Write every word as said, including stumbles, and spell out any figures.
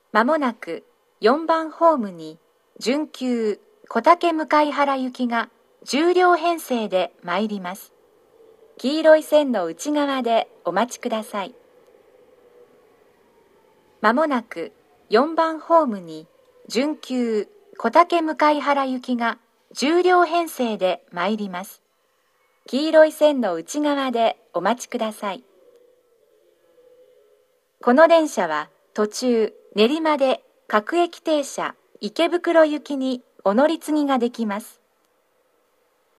まもなくよんばんホームに準急小竹向原行きがじゅう両編成で参ります。黄色い線の内側でお待ちください。まもなくよんばんホームに準急小竹向原行きがじゅう両編成で参ります。黄色い線の内側でお待ちください。この電車は途中練馬で各駅停車池袋行きにお乗り継ぎができます。